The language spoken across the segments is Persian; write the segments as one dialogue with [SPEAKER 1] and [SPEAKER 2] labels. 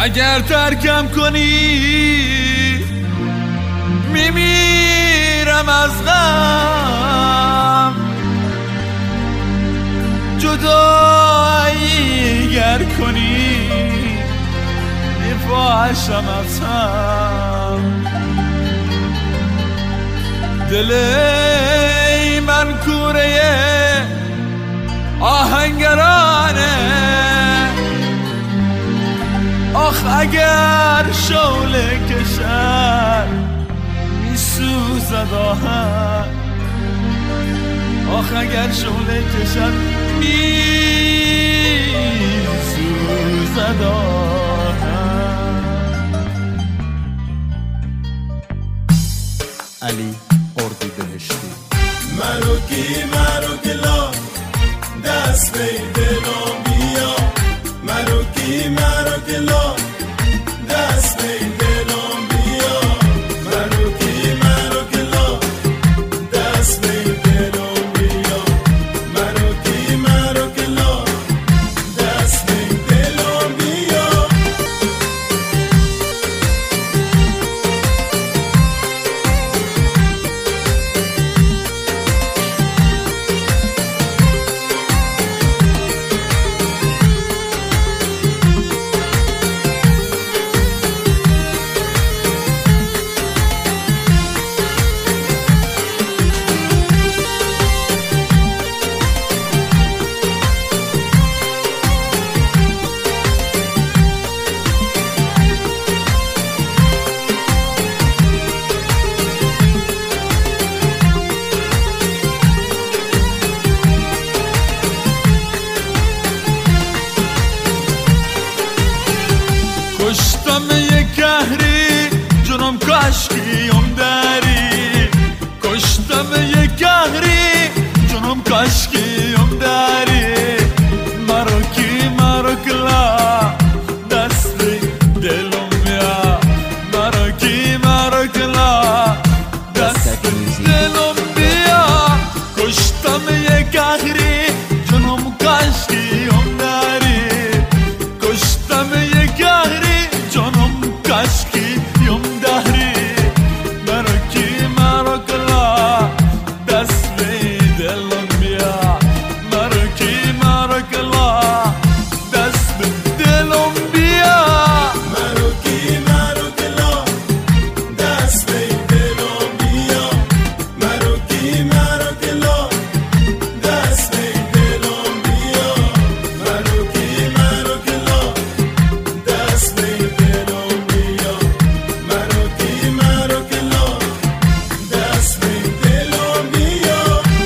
[SPEAKER 1] اگر ترکم کنی میمیرم از غم، جدایی گر کنی میپاشم از هم. دل من کوره آهنگرانه، آخ اگر شعله کشد میسوزد آهن، آخ اگر شعله کشد میسوزد آهن.
[SPEAKER 2] علی اردیبهشتی.
[SPEAKER 3] مرو کی لا دست به دلم بیا، مرو کی لا دست به دلم بیا، مرو کی لا دست به دلم بیا، مرو کی لا دست به دلم بیا.
[SPEAKER 1] کشتم یک قهری جنم کاشکیم داری، کشتم یک قهری جنم کاشکیم داری، مرو کلا دست دلم بیا، مرو کلا دست دلم بیا. کشتم یک قهری جنم کاشکیم داری، کشتم یک قهری جانم کاشکی یم دهری، مرو کلا دست به دلم بیا، مرو کلا دست به دلم بیا،
[SPEAKER 3] مرو کلا دست به دلم بیا، مرو کلا دست به دلم بیا، مرو کلا دست به دلم بیا، مرو کلا دست به دلم بیا.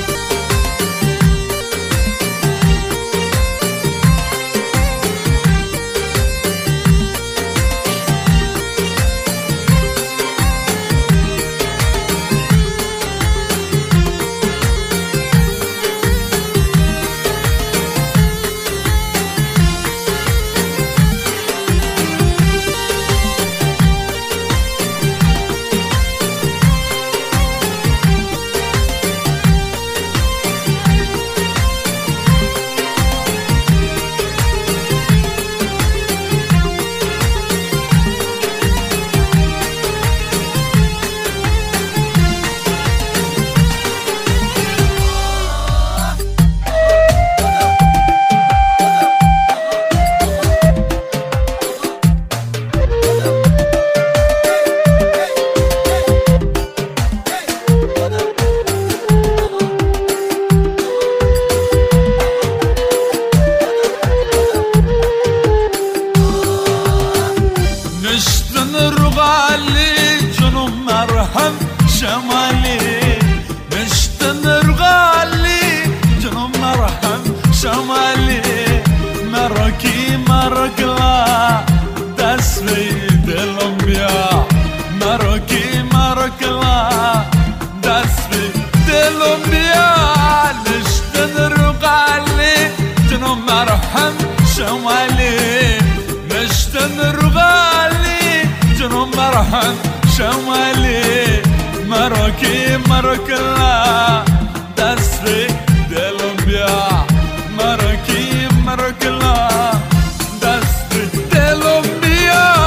[SPEAKER 1] نشتن رغالی جنم مرهم شمالی، نشتن رغالی جنم مرهم شمالی، مرو کلا دست به دلم بیا، مرو کلا دست به دلم بیا. نشتن رغالی جنم مرهم شمالی، نشتن رغالی جنم مرهم شمالی، مرو کلا دست به دلم بیا، مرو کلا دست به دلم بیا.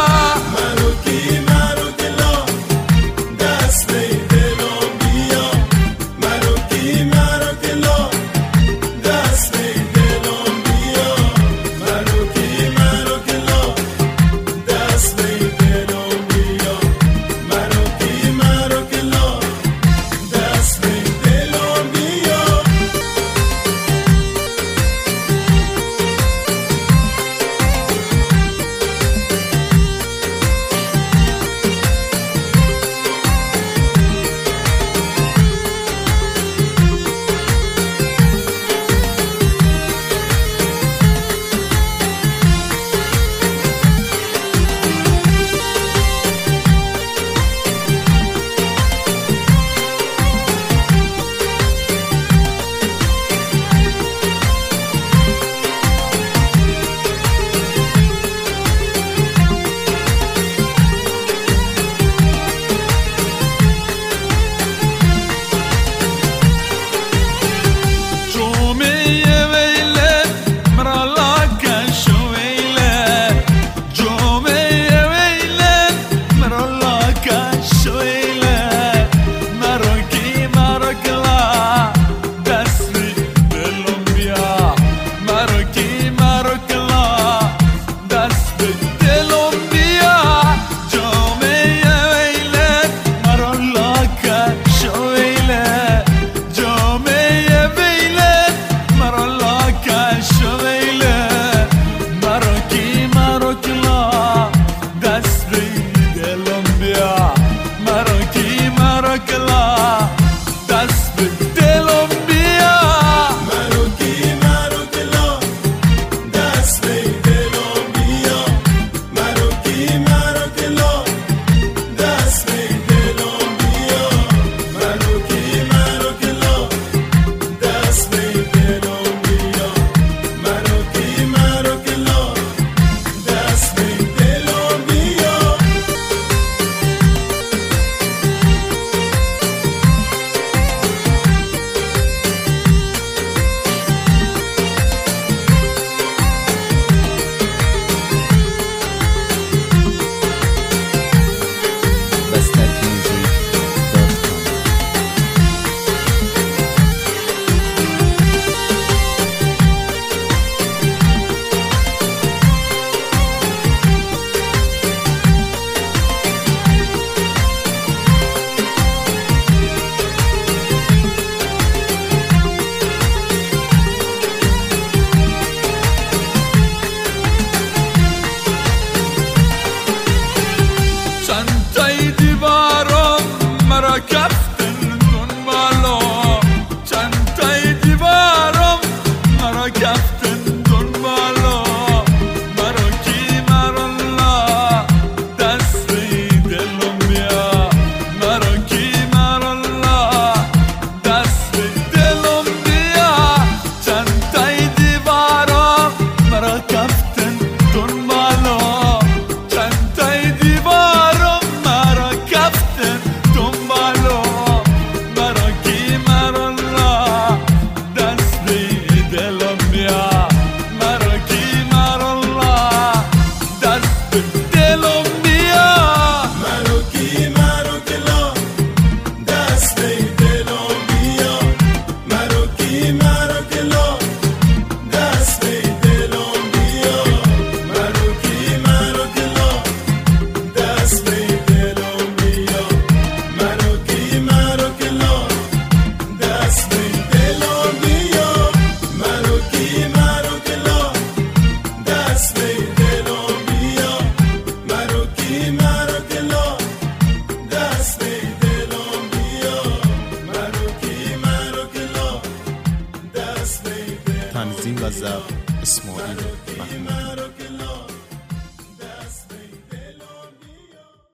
[SPEAKER 1] بیا مروکی مرالله دست به دلم بیا
[SPEAKER 3] مروکی مروکلا دست به دلم بیا مروکی مروکلا دست به دلم بیا مروکی مروکلا دست به دلم بیا مروکی مروکلا دست به دلم بیا مروکی مروکلا دست به دلم بیا مروکی مروکلا دست به دلم بیا مروکی مروکلا دست به دلم
[SPEAKER 2] تنظیم و ضبط اسماعیل محمود.